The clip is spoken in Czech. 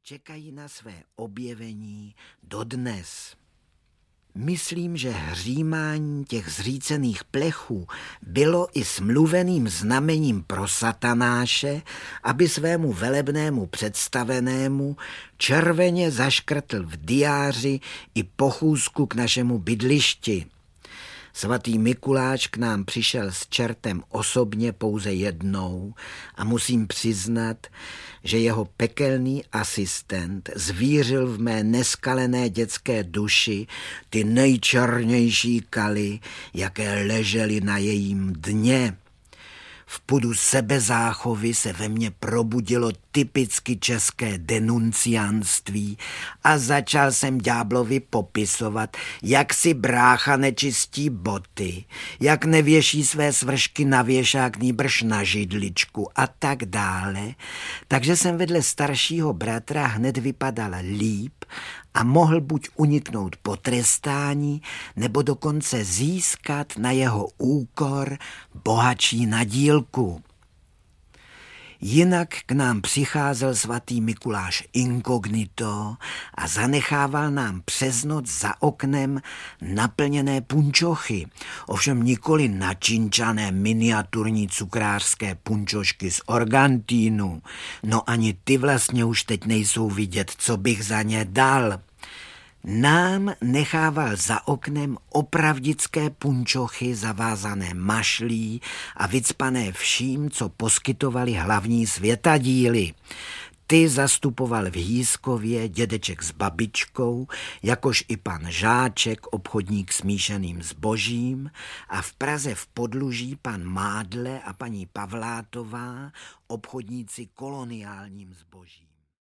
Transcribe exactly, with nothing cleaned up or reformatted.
čekají na své objevení dodnes. Myslím, že hřímání těch zřícených plechů bylo i smluveným znamením pro Satanáše, aby svému velebnému představenému červeně zaškrtl v diáři i pochůzku k našemu bydlišti. Svatý Mikuláš k nám přišel s čertem osobně pouze jednou a musím přiznat, že jeho pekelný asistent zvířil v mé neskalené dětské duši ty nejčernější kaly, jaké ležely na jejím dně. V pudu sebezáchovy se ve mně probudilo typicky české denunciánství a začal jsem ďáblovi popisovat, jak si brácha nečistí boty, jak nevěší své svršky na věšák nýbrž na židličku a tak dále. Takže jsem vedle staršího bratra hned vypadal líp a mohl buď uniknout potrestání, nebo dokonce získat na jeho úkor bohatší nadílku. Jinak k nám přicházel svatý Mikuláš inkognito a zanechával nám přes noc za oknem naplněné punčochy, ovšem nikoli načinčané miniaturní cukrářské punčošky z Argentínu. No ani ty vlastně už teď nejsou vidět, co bych za ně dal. Nám nechával za oknem opravdické punčochy zavázané mašlí a vycpané vším, co poskytovali hlavní světadíly. Ty zastupoval v Hýskově dědeček s babičkou, jakož i pan Žáček, obchodník s míšeným zbožím, a v Praze v Podluží pan Mádle a paní Pavlátová, obchodníci koloniálním zbožím.